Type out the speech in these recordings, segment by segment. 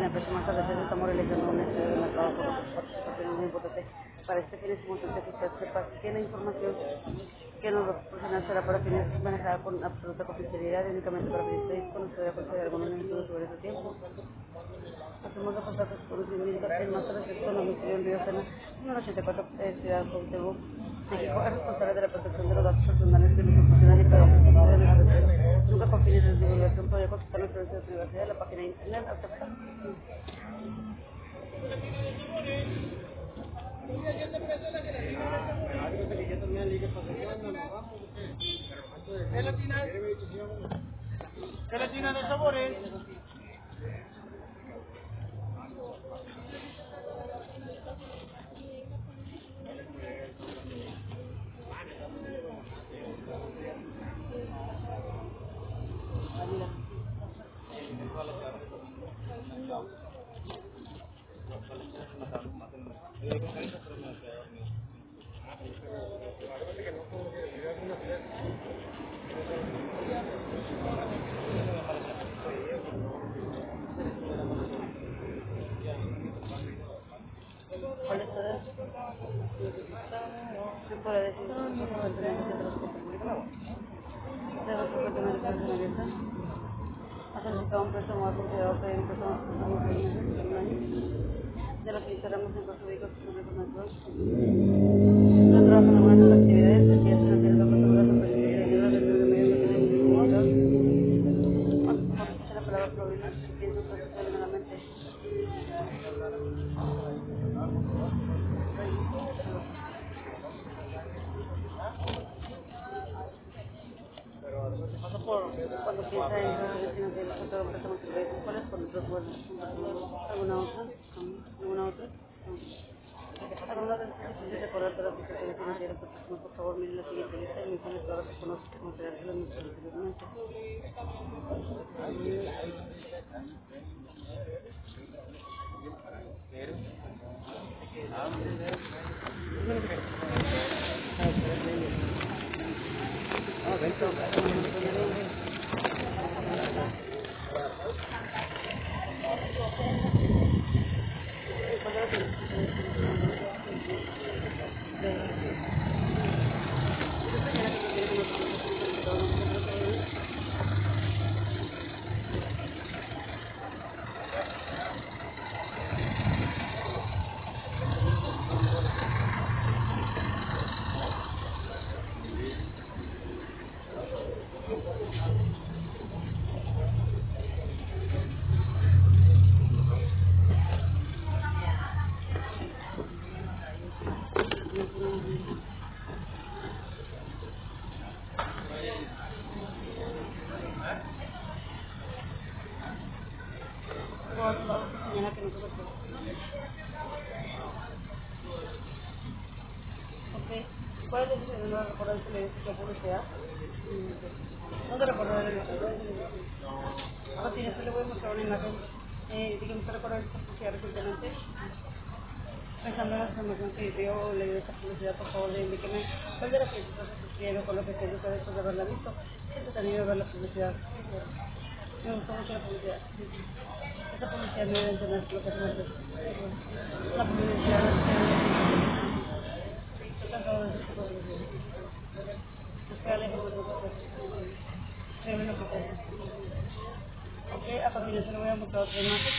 empresa más establecida, estamos realizando un estudio de mercado con nuestras participaciones muy importante. Para este fin es importante que usted sepa que la información que nos va a proporcionar será para fines manejada con absoluta confidencialidad y únicamente para fines estadísticos. Nos podría conceder algunos minutos sobre ese tiempo. Hacemos los contactos por conocimiento en nuestra recepción domicilio en Río Sena, número 84, Ciudad Cuauhtémoc, México. Es responsable de la protección de los datos personales que nos proporcionan y para ofrecer de nuestra empresa. Nunca con fines de divulgación podría consultar los servicios de privacidad de la página de internet. ¿Acepta? Gelatina de sabores. ¿Cuál es tu edad? ¿Se puede decir si frecuentemente de transporte público? ¿Debe frecuentemente persona abierta? ¿Ha solicitado un préstamo o ha considerado pedir un préstamo a los 6 meses en un año? De lo que instalamos en Puerto Rico, que son recomendados. No trabajan en algunas actividades, si es una tienda de facturas o precios de ayuda dentro de medios que tienen distribuidor. Cuando escucha la palabra problema, piensa que se viene a la mente. Cuando piensa en relaciones financieras, sobre todo préstamos y créditos, ¿cuáles por otros buenos? ¿Alguna otra? ¿Alguna otra? ¿Alguna de estas difíciles de acordar de las aplicaciones financieras? Por favor, miren la siguiente lista y menciones todas las que conozco como crearse las anteriormente. Señala que no se recuerda. Ok. ¿Cuál es la decisión de no recordar si le dice que publicidad? No te recordaré el A continuación le voy a mostrar una imagen. Dígame, ¿se recuerda esta publicidad recientemente? Pensando en la información que dio le dio esta publicidad, por favor, indíqueme cuál de las principales cosas que quiere con lo que se dice después de haberla visto. Siento también de ver la publicidad. Me gustó mucho la publicidad. Esta publicidad me debe entender lo que es una empresa. La publicidad estoy cansado de ese tipo de publicidad. Espera la información que ofrece. Créeme lo que ofrece. Ok, a continuación le voy a mostrar otra imagen.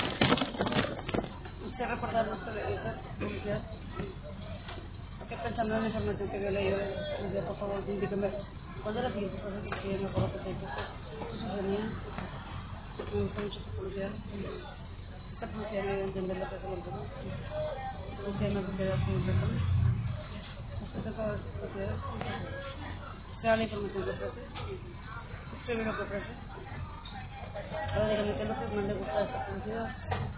¿Usted recuerda nuestra publicidad? Ok, pensando en la información que yo leí, por favor, indíqueme cuál de las siguientes cosas que quieren mejor que se hizo. Ciudadanía, me gusta mucho su publicidad. Esta publicidad me debe entender lo que hace el empresa. Usted me propiedad como empresa. Usted se todas sus propiedades. Sea la información que ofrece. Escribe lo que ofrece. Ahora dígame qué es lo que más le gusta de esta publicidad.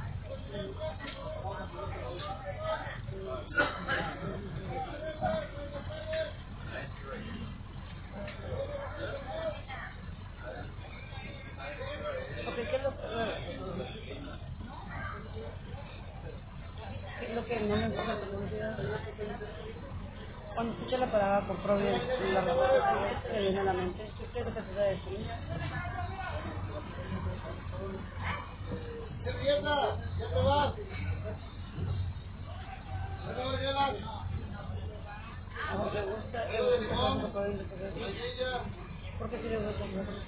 Ok, qué es lo que no me gusta de esta publicidad? Cuando escucha la palabra por Providence, la razón que viene a la mente, ¿qué cree que se trata de decir? ¿Ya te vas? Porque si le gusta,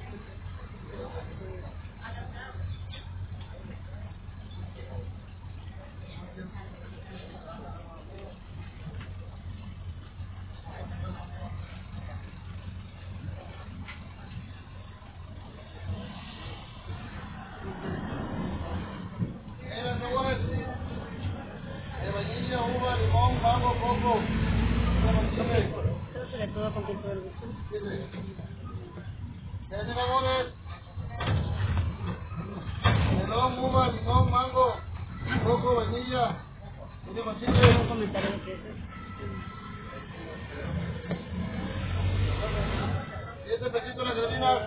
Vainilla, uva, limón, mango, coco. creo que de todo con todo el gusto. ¿Qué sabores? Melón, uva, limón, mango, coco, vainilla. Un comentario de precios. 7 pesitos las sardinas.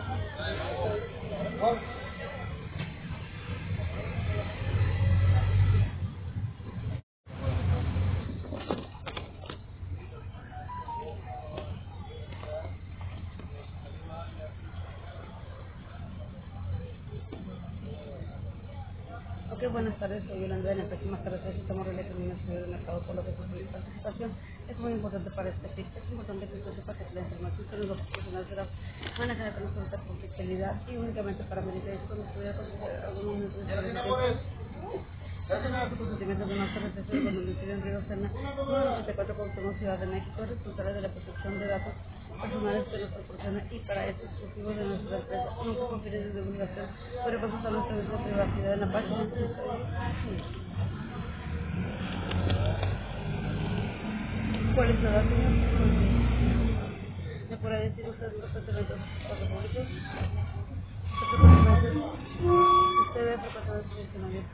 Ok, buenas tardes, soy Yolanda. En la próxima tarde estamos realizando un estudio de mercado por lo que es su participación. Es muy importante para este fin. Es importante que usted sepa que la información que nos proporciona será manejada con absoluta confidencialidad y únicamente para beneficios cuando pudiera considerar algún momento de su consentimiento de nuestra recepción cuando domicilio en Río Sena, 94 Cuauhtémoc, Ciudad de México, responsable de la protección de datos personales que nos proporciona y para estos exclusivos de nuestra empresa, nunca con fines de divulgación, pero pasamos a nuestra de privacidad en la página. ¿Cuál es la edad, señor? ¿Me podrá decir usted los departamentos públicos? ¿Usted debe frecuentar el funcionamiento?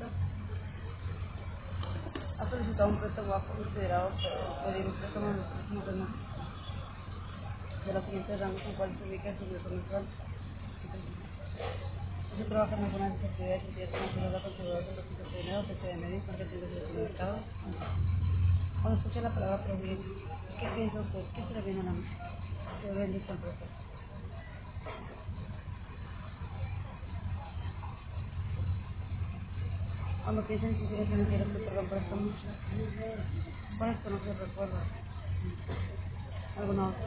Ha solicitado un préstamo bajo considerado pedir un préstamo en los próximos meses de los siguientes rangos en cual se ubica su ingreso mensual. Si se trabaja en alguna de esas actividades que tiene financieras la considerada de los tipos de dinero, fecha de medio, competencias del mercado. Cuando escucha la palabra prohibir, ¿qué piensa usted? ¿Qué se le viene a la mente? ¿Qué ven dicha empresa? Cuando piensa en instituciones financieras que otorgan préstamos, ¿cuáles conoce el recuerdo? ¿Alguna otra?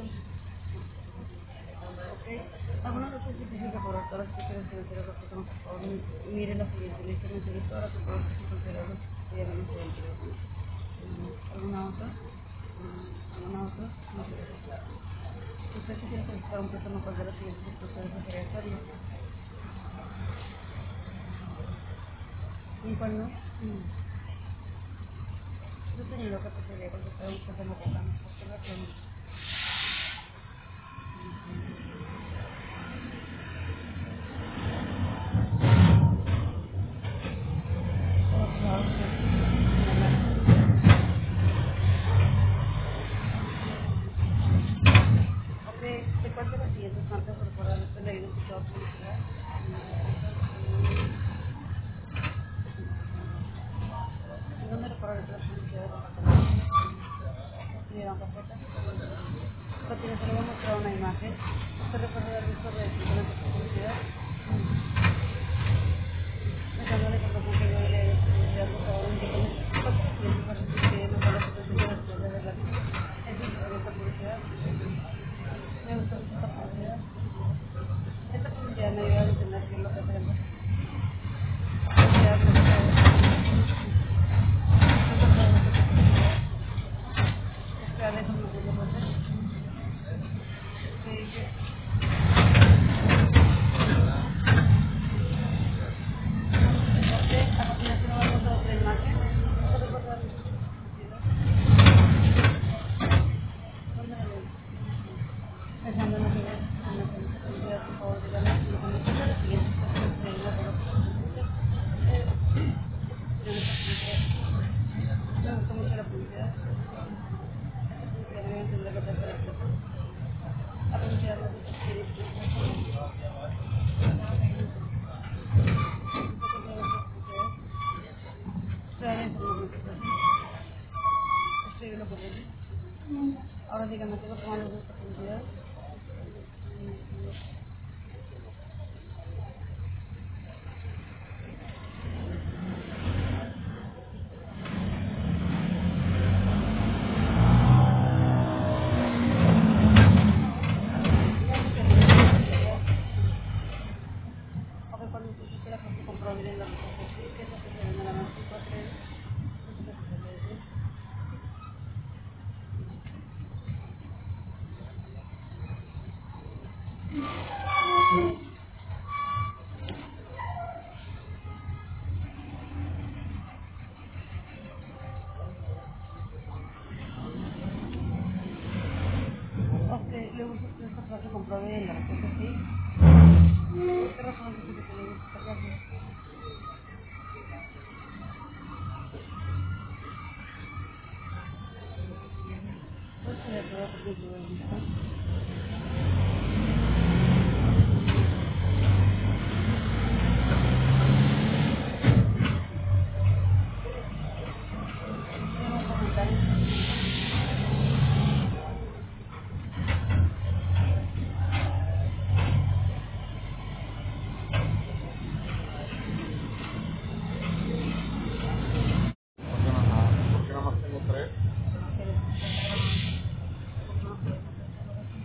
Algunas de estas difíciles laboratorias que quieren financieras lo que son, por favor, mire la siguiente lista, mencioné todas las recuerdos que consideramos que ya vimos anteriormente. ¿Alguna otra? ¿Alguna otra? No sé. ¿Usted quisiera solicitar un préstamo cuál de las siguientes instituciones desearía hacerlo? ¿Y cuál no? Yo tenía lo que preferiría contestar un préstamo con ganas, porque no es ¿de cuál de las siguientes marcas recuerda haber leído escuchado publicidad? ¿Dónde recuerda haber la publicidad de los apartamentos? ¿Tuvieron carpeta? Continuación le voy a mostrar una imagen. ¿Usted recuerda haber visto redes de publicidad? Pensando en la información que yo le he publicidad, por favor, indíqueme cuántos clientes van a recibir en la presentación de las tiendas de la vida. ¿Es necesaria esta publicidad? ¿Me gusta esta publicidad? Esta publicidad me ayuda a entender qué es lo que hacemos. Publicidad me gusta espera, déjame un segundo. A continuación vamos a otra imagen. ¿Usted recuerda la publicidad? ¿Dónde la ven? Pensando en lo que ves, en la publicidad, por favor, dígame si lo que me la siguiente estación de la publicidad. Me gusta mucho la publicidad. Ya deben entender lo que hace la empresa. La publicidad no se quiere escribe lo que ven. Ahora dígame, ¿qué es lo que más les gusta publicidad? no se compruebe en la respuesta sí. ¿Por qué razón es que tenemos que sacarlo? Pues se le puede porque yo he visto. Tenemos comentarios. ¿Por qué nada más tengo tres? Que les está grabando. Porque no podemos hacerlo así.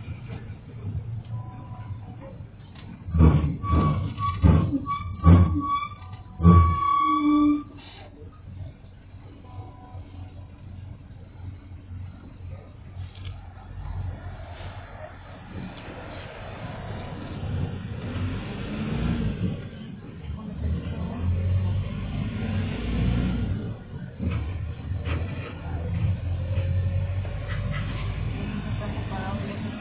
Entonces están separados y eso.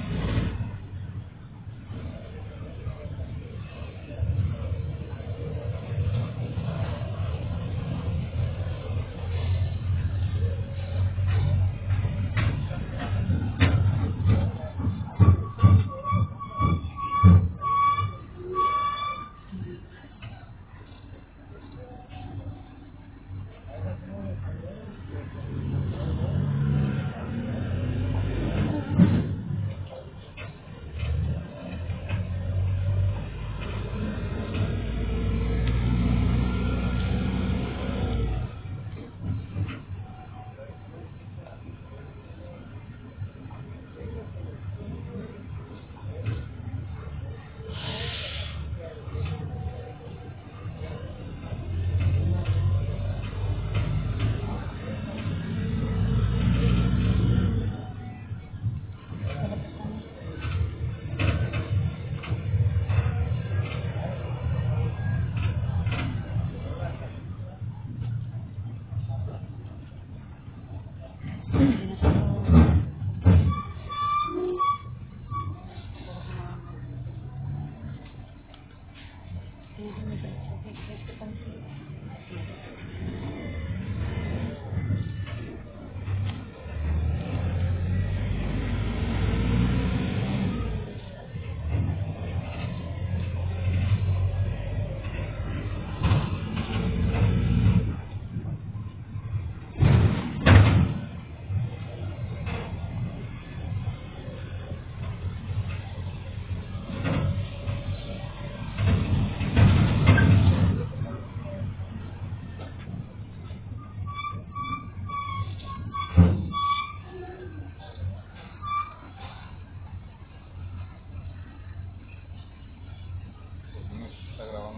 No se está grabando.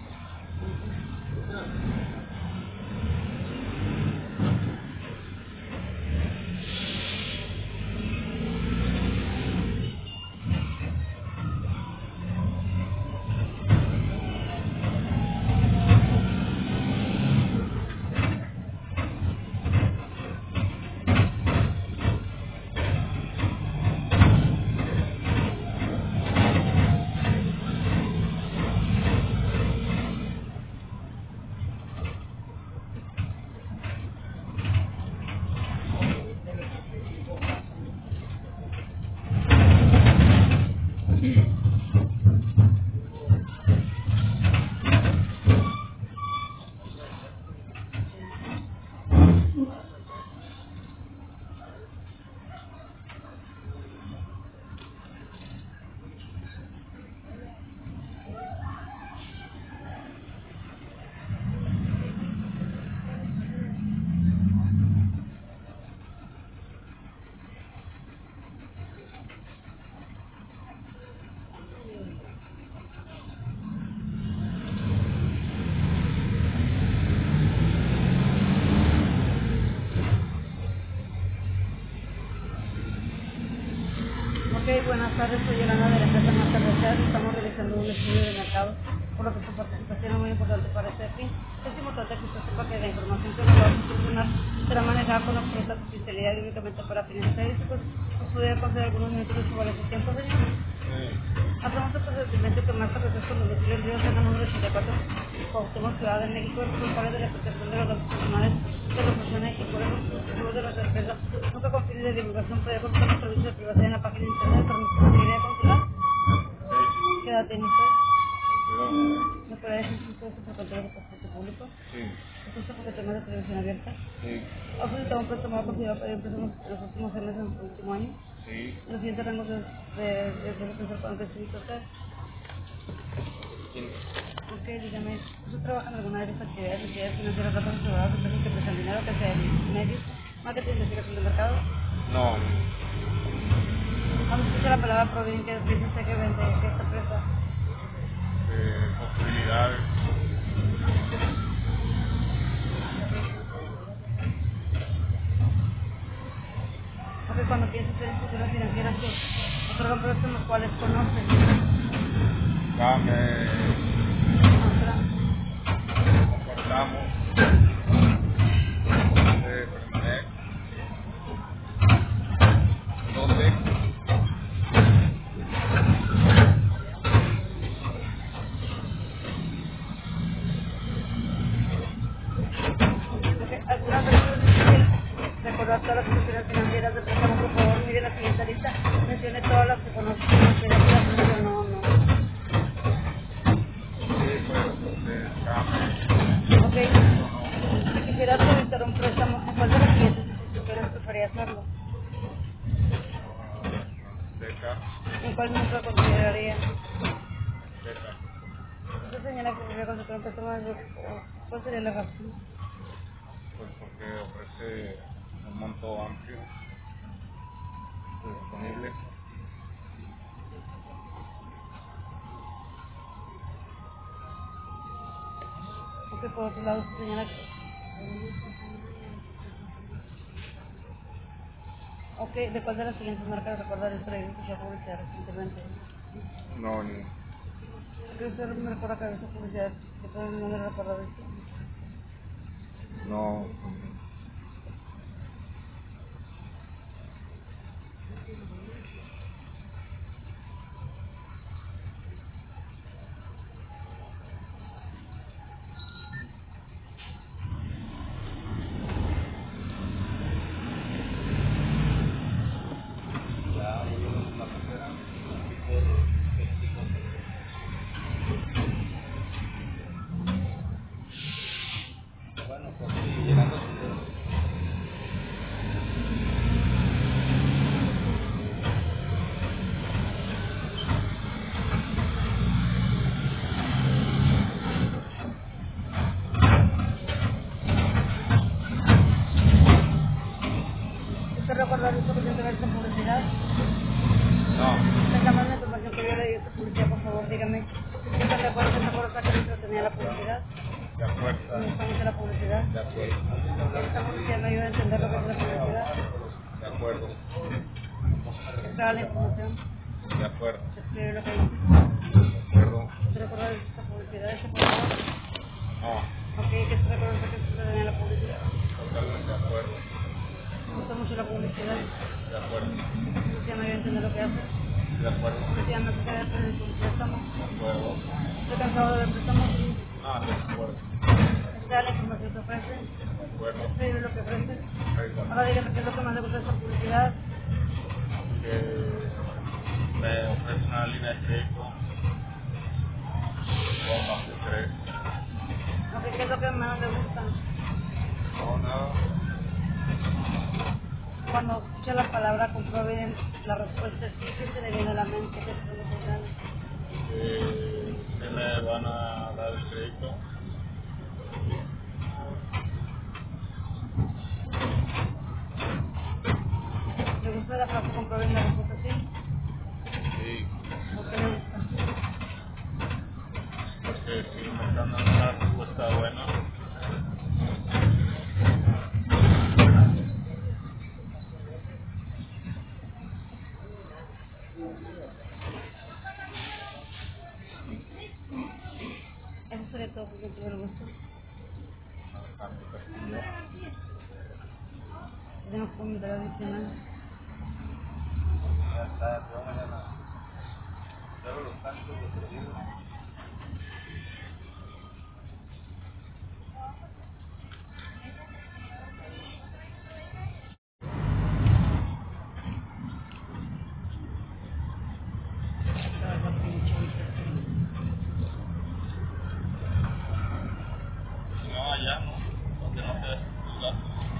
Ok, buenas tardes, soy Yolanda de la empresa Master Research. Estamos realizando un estudio de mercado, por lo que su participación es muy importante para este fin. Es importante que usted sepa que la información que nos va a proporcionar será manejada con absoluta confidencialidad y únicamente para fines estadísticos. ¿Nos pudiera conceder algunos minutos de su valioso tiempo, señor? Hacemos el procedimiento que marca proceso con domicilio en Río Sena número 84, Cuauhtémoc, Ciudad de México, responsable de la protección de los datos personales de los funcionarios y por el uso de las empresas. Nunca con fines de divulgación puede consultar los servicios de privacidad en la página de internet. Permiso de seguridad consular. ¿Qué edad tiene usted? ¿Me puede decir si usted es por control de transporte público? ¿Es usted porque tema de televisión abierta? ¿Ha solicitado un préstamo considerado para préstamos en los últimos 6 meses en el último año? Los siguientes rangos de pensar cuando necesita usted. Ok, dígame, ¿usted trabaja en alguna de estas actividades, entidades financieras, datos asegurados, empresas que prestan dinero, que sea en medios, marketing, investigación del mercado? No, ¿Cuando escucha la palabra Provin, qué dice usted que vende, que esta empresa? posibilidades. Porque cuando piensa usted en instituciones financieras que otorgan préstamos, ¿cuáles conoce? Ya me Otra. comportamos de Permanex, 12. Porque algunas veces es difícil recordar todas las instituciones financieras de préstamo, por favor, mire la siguiente lista, mencione todas las que conoce, que ya se las mencionó o no. Sí, pues, Came, Ok, si quisiera solicitar un préstamo, ¿con cuál de las siguientes instituciones prefería hacerlo? Azteca, ¿En cuál nunca consideraría? Azteca, Usted señala que prefiere conseguir un préstamo ¿cuál sería la razón? pues porque ofrece un monto amplio disponible. Porque por otro lado usted señala que... Ok, ¿de cuál de las siguientes marcas recordar el proyecto que se ha publicado recientemente? No, ni, ¿Qué usted me recuerda que había esa publicidad? ¿Que todo el mundo me recuerda de esto? no, ¿Usted recuerda de esto que tiene que ver con publicidad? no, Tengamos la información que yo le di esta publicidad, por favor, dígame. ¿Qué tan de acuerdo que esa fuerza que dentro tenía la publicidad? de ¿Me fuerza, gusta mucho la publicidad? de acuerdo, Esta publicidad me ayuda a entender lo que es la publicidad. de acuerdo, Extraer la información. de acuerdo, Escribir lo que dice. de acuerdo, ¿Usted recuerda de esta publicidad? Ese, por favor. no, Ok, ¿qué se recuerda que usted tenía la publicidad? totalmente de acuerdo, Me gusta mucho la publicidad. de acuerdo, La publicidad me ayuda a entender lo que hace. de acuerdo, La publicidad me hace quedar en el préstamo. de acuerdo, Estoy cansado de ver préstamos. ah, de acuerdo, Extraer la información que ofrece. de acuerdo, Escribir lo que ofrece. da igual, Ahora dígame qué es lo que más le gusta de esta publicidad. que me ofrece una línea de crédito con bajo interés, Ok, ¿qué es lo que más le gusta? no, nada, Cuando escucha la palabra comprueben la respuesta es sí, ¿qué se le viene a la mente? ¿Qué es lo que se llama? que me van a dar el crédito, ¿Le gusta la frase comprueben la respuesta sí? sí, ¿Por qué le gusta? porque si me están dando una respuesta buena, Eso sería todo porque tuve el gusto. Alejandro Castillo, Tenemos comentarios adicionales. ya está, yo mañana. No, allá no, porque no te dejan juzgar.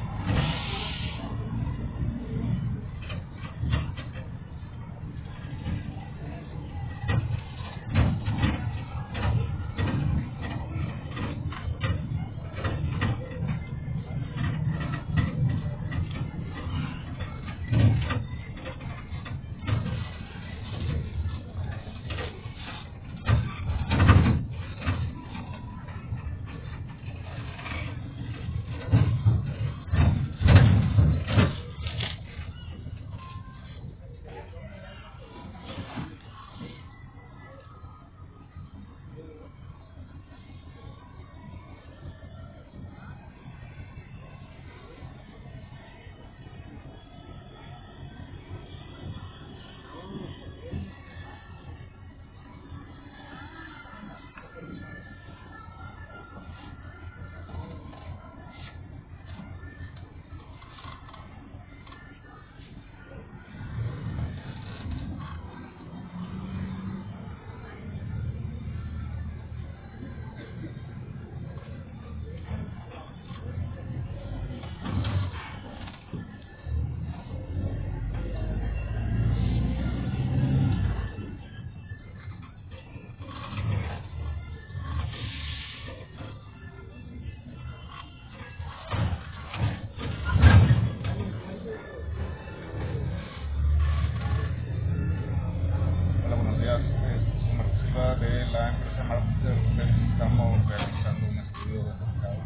Hola, buenos días. Soy Marco Silva de la empresa Master. Estamos realizando un estudio de mercado.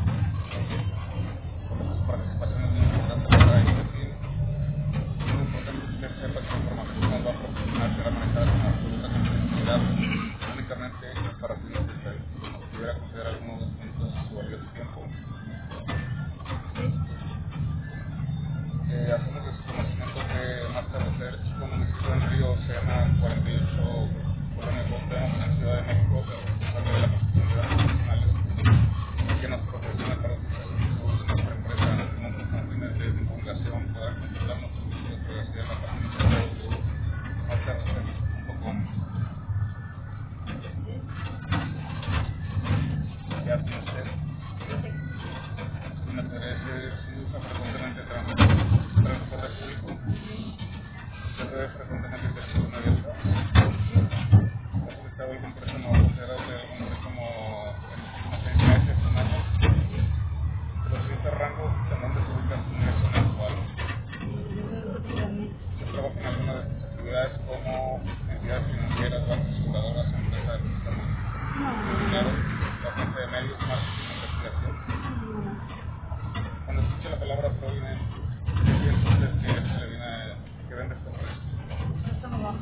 Su participación es muy importante para este fin. Es muy importante que usted sepa que la información que nos va a proporcionar será manejada con absoluta confidencialidad, únicamente para fines de estadística. Si pudiera considerar algunos de los puntos de su valioso tiempo. Hacemos de su conocimiento que Master Research, con un estudio en Río Sena 48, Colonia Cuauhtémoc, en la Ciudad de México, responsable de la protección de datos personales, que nos proporciona para los servicios de nuestra empresa con fines de divulgación, poder controlar nuestros servicios de privacidad en la página www.masterresearch.com. ¿Qué hace usted? Una TRS se usa frecuentemente transporte público, se ve frecuentemente televisión abierta. ¿Ha solicitado algún préstamo considerable de algún préstamo en los últimos 6 meses, un año? De los siguientes rangos, ¿en dónde se ubica su ingreso mensual? ¿Se trabaja en alguna de sus actividades como entidades financieras, bancos, aseguradoras, empresas de préstamos financieros, la agencia de medios, marketing, investigación? Cuando escucha la palabra provident, ¿qué piensa usted que se le viene, que vende esta empresa? Esto no va.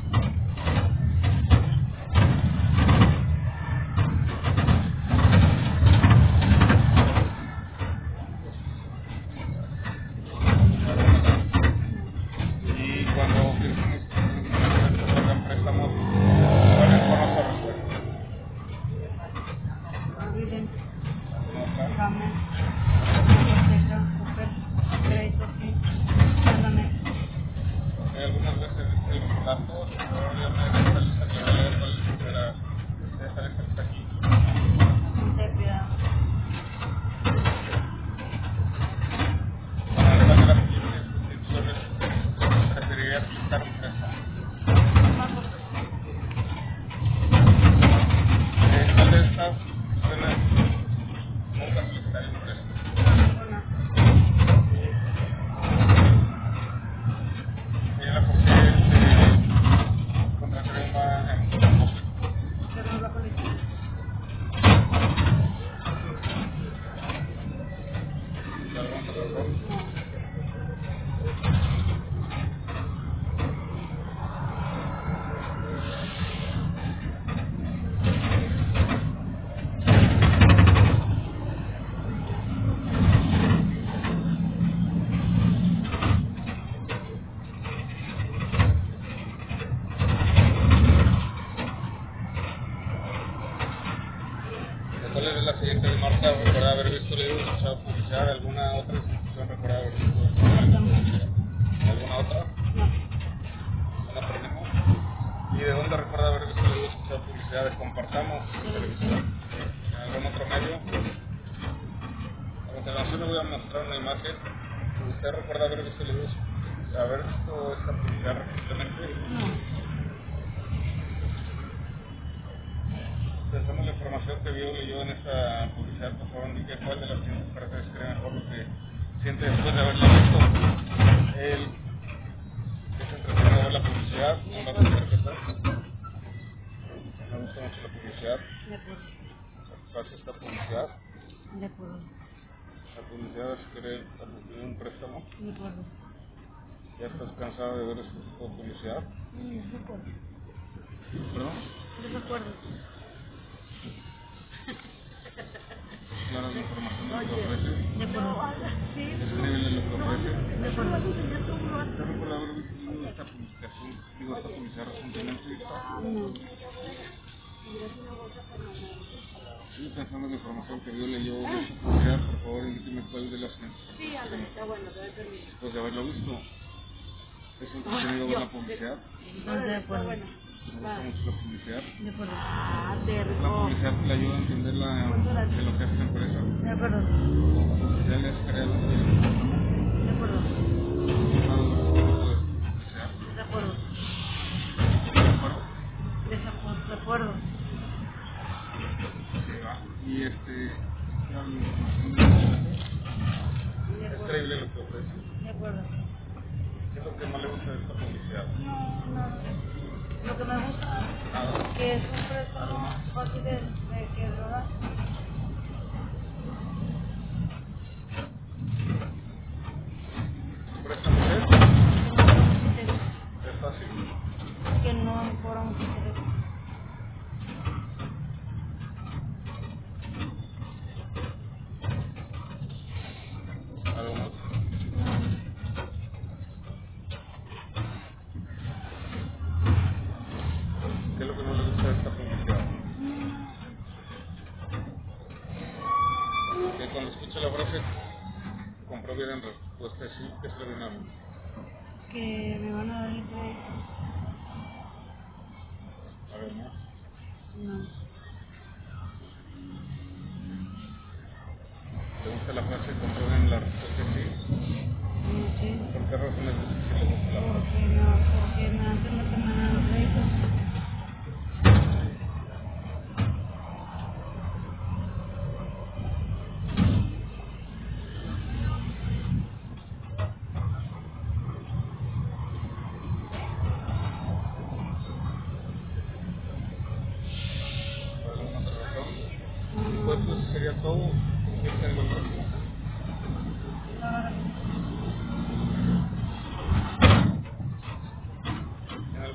Y cuando piensa en instituciones que otorgan préstamos, ¿cuáles son las respuestas? Olviden. ¿No está? Gamen. Hipoteca. Super. Crédito. Sí. Mándame. Algunas veces el dato, pero yo me gusta leer cuál era esta lista que está aquí. Intépida. Para la de las siguientes instituciones, preferiría solicitar un préstamo. ¿Cuál de estas instituciones nunca solicitaría un préstamo? Señala por qué contrataría un banco público. Pero no va con licencia. ¿Algún otro error? publicidad? ¿Alguna otra institución recuerda haber visto esta publicidad? ¿Alguna otra? ¿No aprendemos? ¿Y de dónde recuerda haber visto esta publicidad de Compartamos en televisión? ¿En algún otro medio? A continuación le voy a mostrar una imagen. ¿Usted recuerda haber visto esta publicidad recientemente? Pensando en la información que vio leyó en esta publicidad, por favor indique cuál de las siguientes frases cree mejor lo que siente después de haberla visto. Él es entretenido ver la publicidad, no la interpretar. Me gusta mucho la publicidad. De acuerdo. Satisface esta publicidad. De acuerdo. La publicidad es querer adquirir un préstamo. De acuerdo. ¿Ya estás cansado de ver este tipo de publicidad? De acuerdo. ¿Perdón? De acuerdo. Claro, la información de lo que ofrece. De acuerdo. Es creíble lo que ofrece. De acuerdo. ¿Usted recuerda haber visto esta publicidad recientemente? Sí, pensando en la información que vio, leyó esta publicidad, por favor indíqueme cuál de las siguientes después de haberlo visto. ¿Es entretenido ver la publicidad? De acuerdo. Me gusta mucho la publicidad. De acuerdo. La publicidad le ayuda a entender de lo que hace la empresa. De acuerdo. La publicidad le hace crear De acuerdo. publicidad. De acuerdo. ¿De acuerdo? De acuerdo. Y la información de es creíble lo que ofrece. De acuerdo. ¿Qué es lo que más le gusta de esta publicidad? Lo que me gusta Nada. que es un préstamo fácil de que lo da. ¿Préstamo es fácil? Que no cobra mucho interés. ¿Algo más? ¿Qué es lo que más le gusta de esta publicidad? Que cuando escucha la frase compruebe en respuesta sí, ¿qué es lo dinámico? Que me van a dar el crédito. A ver, ¿no? No. ¿Le gusta la frase comprueben la respuesta sí? No sé. ¿Por qué razones dice que le gusta la frase? Porque me hacen lo que me dan el crédito. ¿Por alguna otra razón? Pues eso sería todo. ¿Qué tengo el resto? ¿Tiene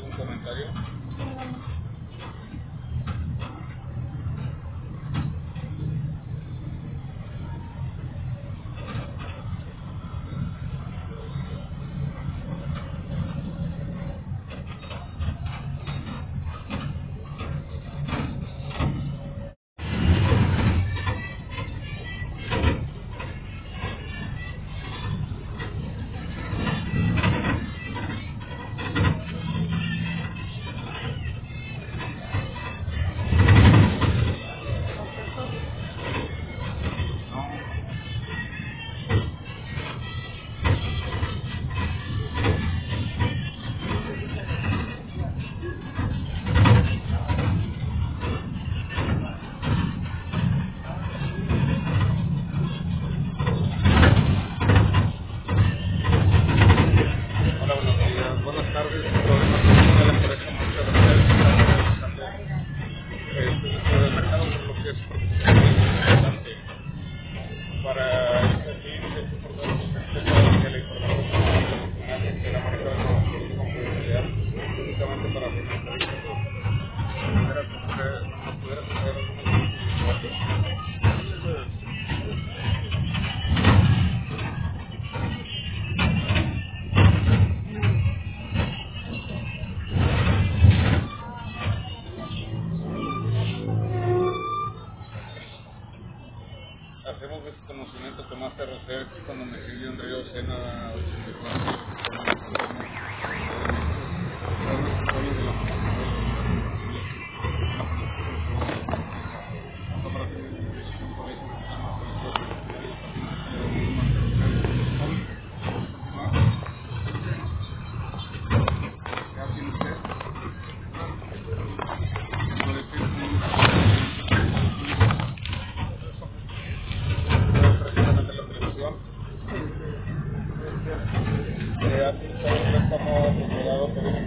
solicitar un préstamo controlado por un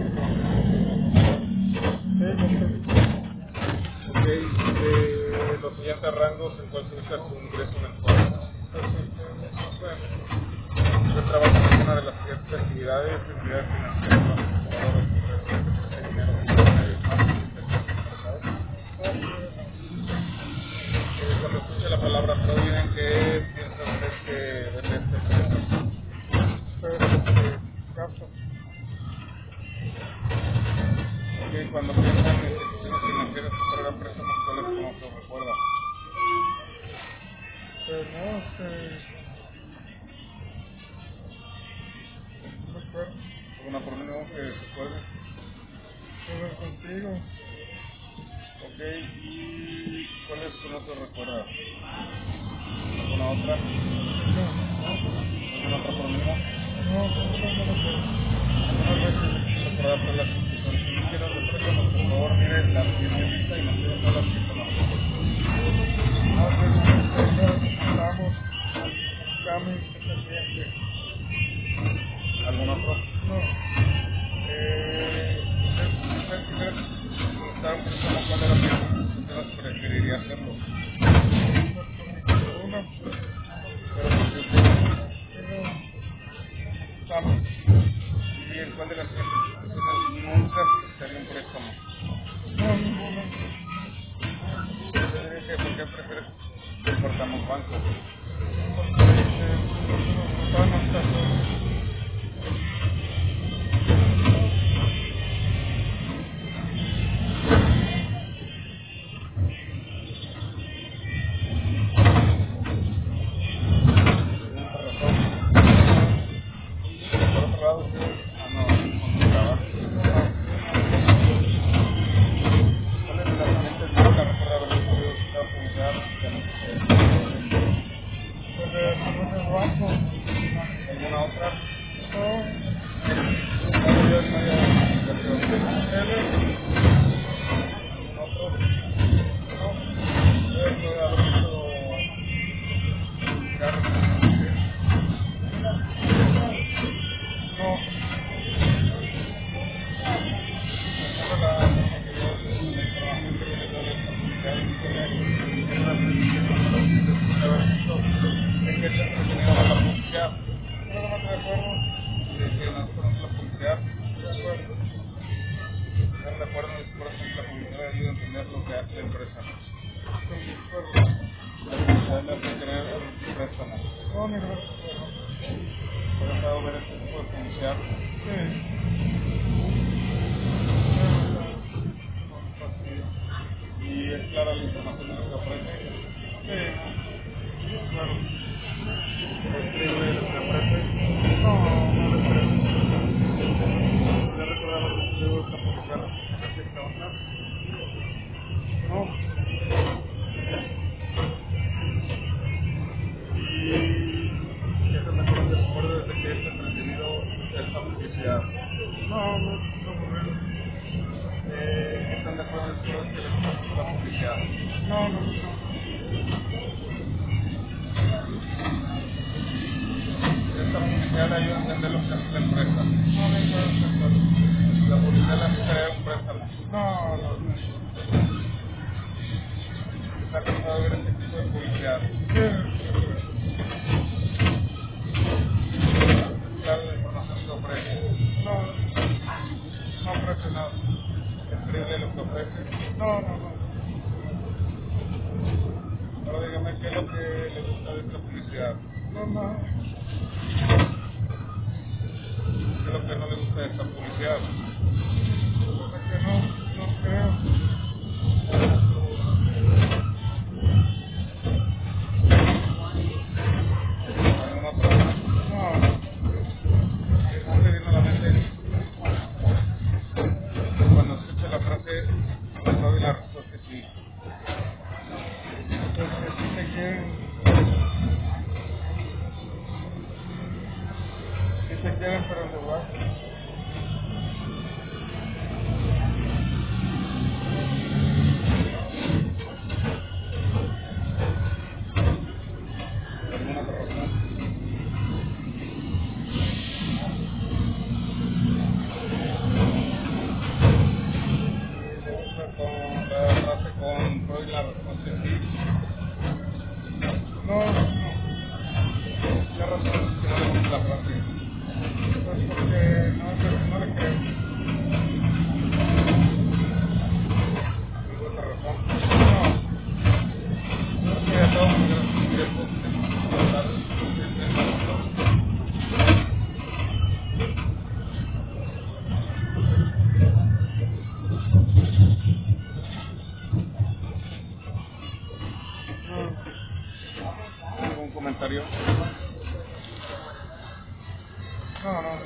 ok, los siguientes rangos en cuál se usa su ingreso mensual. Usted trabaja en una de las siguientes actividades, entidades financieras, dinero, cuando escuche la palabra Provident, ¿qué piensa usted que debe este préstamo? Gasto. Ok, cuando piensa en instituciones financieras que otorgan préstamos, ¿cuáles como se recuerda? No recuerdo. ¿Alguna por mínimo que se acuerde? Contigo. Ok, ¿y cuáles son otros recuerdas? ¿Alguna otra? ¿Alguna otra por mínimo? No recuerdo. Algunas veces recordar por las instituciones que nos ofrecemos, por favor, miren la siguiente lista y nos tienen todas las que conocemos. Estamos, Cami, ¿algún otro? No. ¿Usted quiere preguntar un préstamo cuál era que usted preferiría hacerlo? Uno. Pero porque usted estamos. ¿Y en cuál de las instituciones nunca necesitaría un préstamo? No, ninguna. Yo diría que ¿por qué prefieres que portamos banco? Porque no está todo. Por otro lado, no trabajo. ¿Cuál es la siguiente nunca recuerda haber recibido esta publicidad? ¿Alguna otra? ¿Algún otro? No. Eso haber visto carros. No. Y es clara la información que ofrece. Sí, claro. ¿Es creíble lo que ofrece? No lo creo. ¿Le recordaba que usted está publicando esta otra? No. ¿Y qué se me acuerda de recuerdo desde que este ha recibido esta publicidad? No ocurrido. ¿Están de acuerdo en que les ofrece la publicidad? No. Esta publicidad le ayuda a entender lo que hace la empresa. La publicidad le hace crear un préstamo. No. ¿Está cansado de ver este tipo de publicidad? Claro, la información que ofrece. No ofrece nada. ¿Es creíble lo que ofrece? No. Ahora dígame qué es lo que le gusta de esta publicidad. No. ¿Qué es lo que no le gusta de esta publicidad? Porque no creo. ¿Alguna otra? No. ¿Cómo le viene a la mente cuando escucha la frase y la respuesta es sí? Porque sí te quieren. Sí te quieren, pero en lugar. ¿Alguna otra razón? No, no.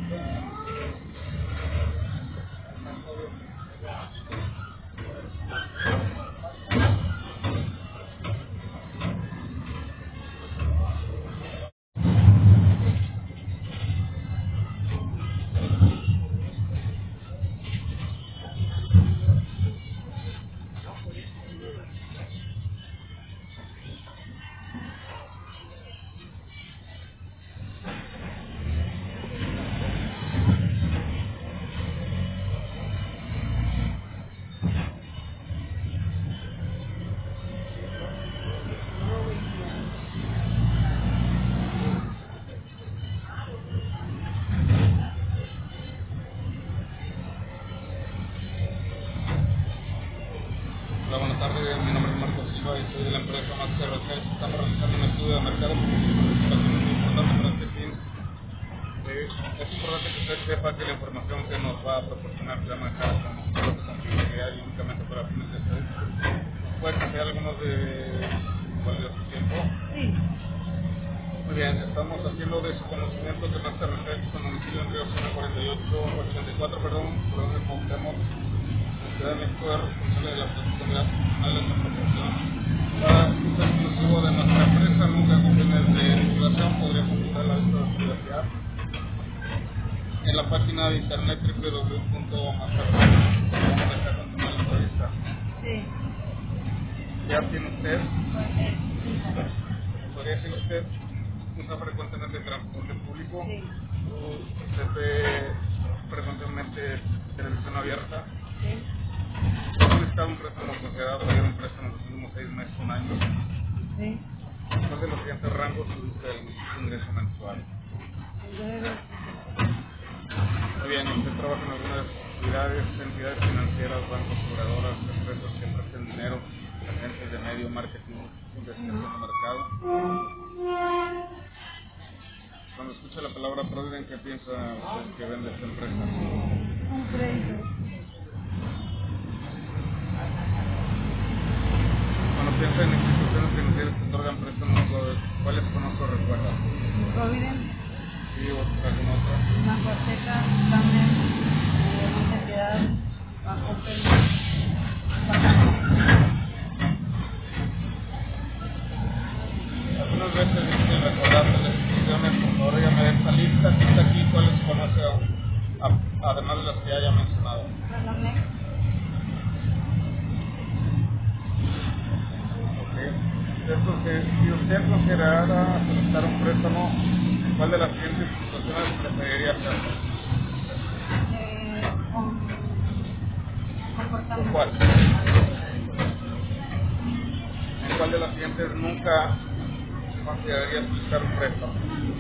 Hola, buenas tardes. Mi nombre es Marcos Silva y soy de la empresa Master Hotel. Estamos realizando un estudio de mercado porque es una situación muy importante para este fin. Es importante que usted sepa que la información que nos va a proporcionar se va a manejar con confidencialidad y únicamente para fines de estadística. ¿Puede cambiar algunos de valioso tiempo? Sí. Muy bien, estamos haciendo de su conocimiento que Master Hotel con domicilio en Río Zona 84, por donde Cuauhtémoc, Ciudad de México, es responsable de la protección de datos personales en proporción. Para uso exclusivo de nuestra empresa, nunca con fines de divulgación, podría consultar la lista de privacidad en la página de internet www.masterhotel.com. Deja continuar la entrevista. Sí. ¿Ya tiene usted? ¿Podría decir usted usa frecuentemente transporte público? Sí. ¿Usted ve frecuentemente televisión abierta? Sí. ¿Ha solicitado un préstamo considerado mayor un préstamo en los últimos 6 meses, un año? Sí. ¿Cuál de los siguientes rangos produce el ingreso mensual? Muy bien, ¿usted trabaja en algunas entidades financieras, bancos, aseguradoras, empresas que presten dinero, agencias de medio, marketing, investigación de mercado? Cuando escucha la palabra Provident, ¿qué piensa usted que vende esta empresa? Un crédito. Cuando piensa en instituciones financieras que otorgan préstamos, ¿cuáles conozco o recuerda? Provident, ¿Sí o alguna otra? Banco Azteca, Camer, Universidad, Banco Open, Algunas veces dicen recordar las instituciones, por favor dígame de esta lista, que está aquí, cuáles conoce además de las que haya mencionado. Banamex, Okay. Si usted considerara solicitar un préstamo, ¿cuál de las siguientes situaciones preferiría hacerlo? con comportamiento. ¿Cuál? ¿En cuál de las siguientes nunca consideraría solicitar un préstamo?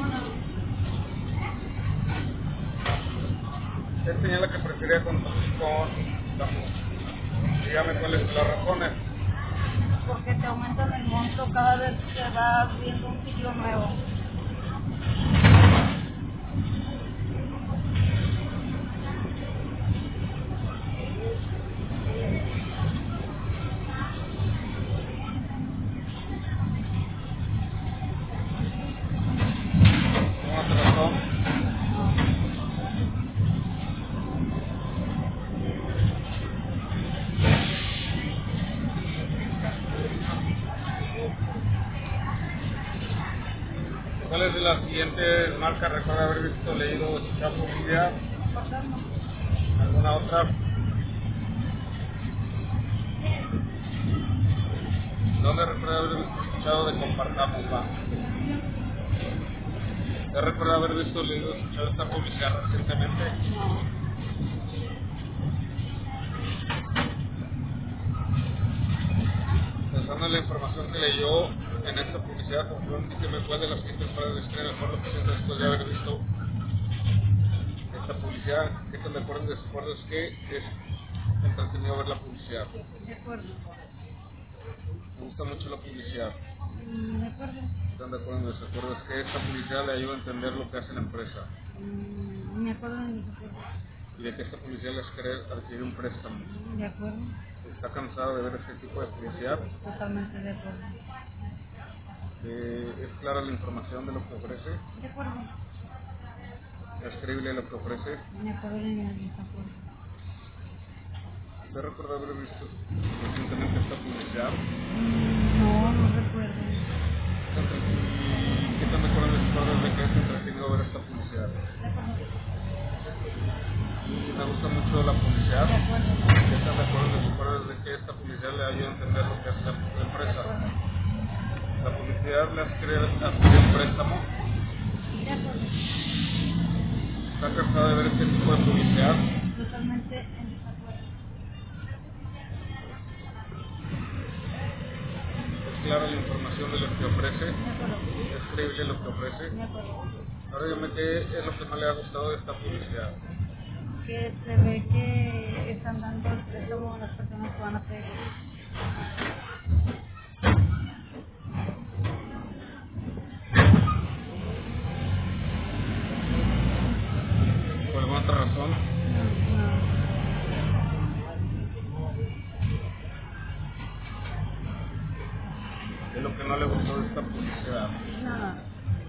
Usted señala que preferiría contar con la música. Dígame cuáles son las razones. Porque te aumentan el monto cada vez que vas viendo un sitio nuevo. ¿Alguna otra razón? ¿Cuáles de las siguientes marcas recuerda haber visto, leído o escuchado publicidad? ¿Alguna otra? ¿Dónde recuerda haber escuchado de Compartamos Banco? ¿Usted recuerda haber visto, leído o escuchado esta publicidad recientemente? Pensando en la información que leyó en esta publicidad, por favor, indíqueme cuál de las siguientes frases describe mejor lo que siente después de haber visto esta publicidad. ¿Qué tan de acuerdo en desacuerdo es que es entretenido ver la publicidad? De acuerdo. Me gusta mucho la publicidad. De acuerdo. ¿Están de acuerdo en desacuerdo? Es que esta publicidad le ayuda a entender lo que hace la empresa De acuerdo en desacuerdo. y de que esta publicidad les quiere adquirir un préstamo. De acuerdo. ¿Está cansado de ver este tipo de publicidad? Totalmente de acuerdo. ¿Es clara la información de lo que ofrece? De acuerdo. creíble lo que ofrece. Me acuerdo en el desacuerdo. ¿Usted recuerda haber visto recientemente esta publicidad? No, no recuerdo. ¿Qué tan de acuerdo recuerdas de que es entretenido ver esta publicidad? Me gusta mucho la publicidad. De acuerdo. ¿Qué tan de acuerdo recuerdas de que esta publicidad le ayuda a entender lo que hace la empresa? La publicidad le hace querer adquirir un préstamo. De acuerdo. ¿Está cansado de ver este tipo de publicidad? Totalmente en desacuerdo. ¿Es clara la información de lo que ofrece? De acuerdo. ¿Es creíble lo que ofrece? De acuerdo. Ahora dígame qué es lo que no le ha gustado de esta publicidad. Que se ve que están dando el préstamo a las personas que van a pedir. ¿Por alguna otra razón? ¿Qué es lo que no le gustó de esta publicidad? Nada.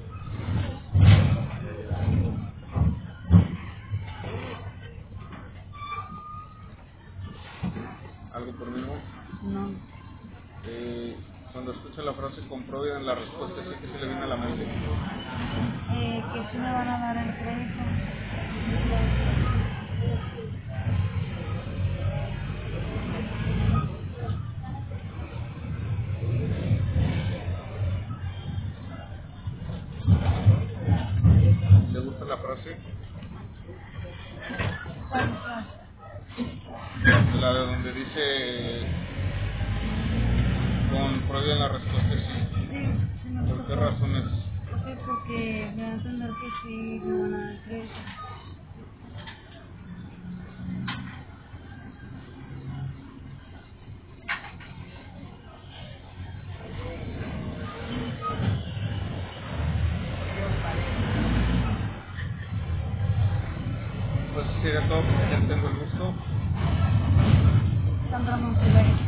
¿Algo por mí? No. Cuando escucha la frase comprueben en la respuesta, ¿sí que se le viene a la mente? Que sí me van a dar el crédito. ¿Le gusta la frase? ¿Cuál frase? La de donde dice comprueben la respuesta, sí. Sí me ¿Por gusta. qué razones? Ok, porque me va a entender que sí me van a dar el crédito. Pues sería todo, porque ya tengo el gusto. Sandra Monterrey.